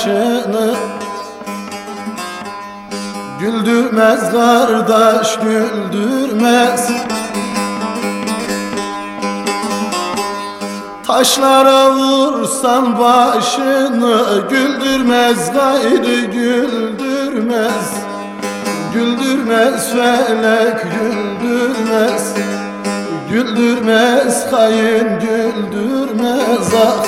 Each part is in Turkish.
başını güldürmez kardeş, güldürmez. Taşlara vursan başını güldürmez, gayrı güldürmez. Güldürmez felek, güldürmez. Güldürmez kayın, güldürmez ah.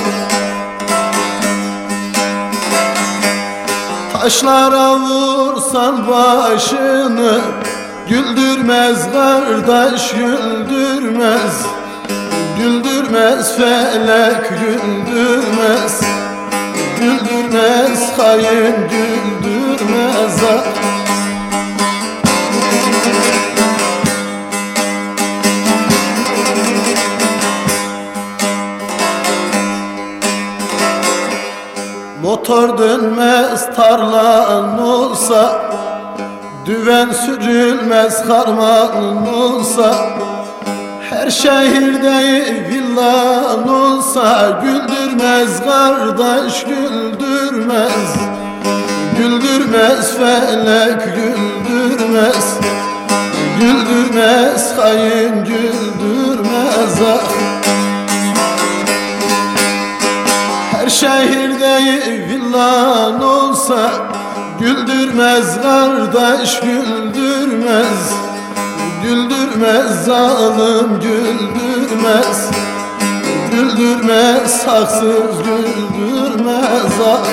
Taşlara vursan başını güldürmez kardeş, güldürmez. Güldürmez felek, güldürmez. Güldürmez kayın, güldürmez ah. Motor dönmez tarlan olsa, düven sürülmez harman olsa, her şehirde villan olsa, güldürmez kardeş, güldürmez. Güldürmez felek, güldürmez. Güldürmez kayın, güldürmez ah. Her şehirde villan olsa, güldürmez kardeş, güldürmez. Güldürmez zalim, güldürmez. Güldürmez haksız, güldürmez ah.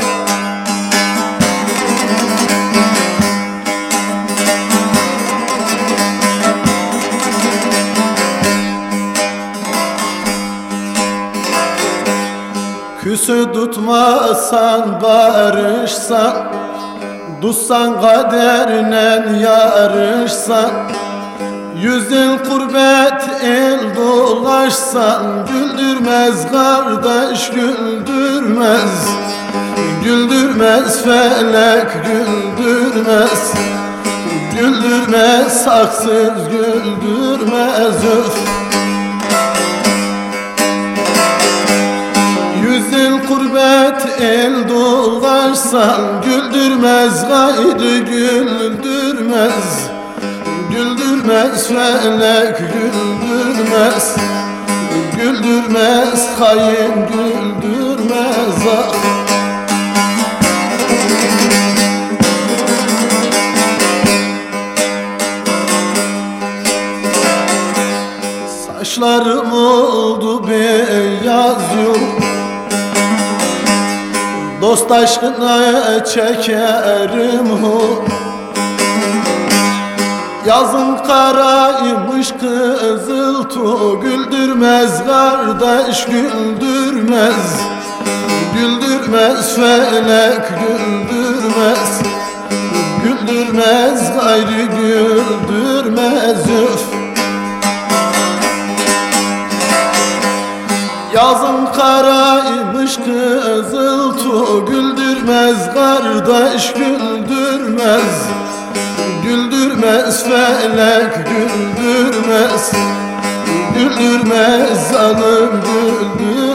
Küsü tutmasan, barışsan, tutsan kaderine yarışsan, 100 yıl kurbet el dolaşsan, güldürmez kardeş, güldürmez. Güldürmez felek, güldürmez. Güldürmez haksız, güldürmez öf. 100 yıl kurbet el dolaşsan, güldürmez gayrı, güldürmez. Güldürmez felek, güldürmez. Güldürmez kayın, güldürmez ah. Saçlarım oldu beyaz yum, dost aşkına çekerim hu. Yazın karaymış kızıltu, güldürmez kardeş, güldürmez. Güldürmez felek, güldürmez. Güldürmez gayrı, güldürmez öf. Yazın karaymış kızıltu, güldürmez kardeş, güldürmez. Güldürmez felek, güldürmez. Güldürmez zalim, güldürmez.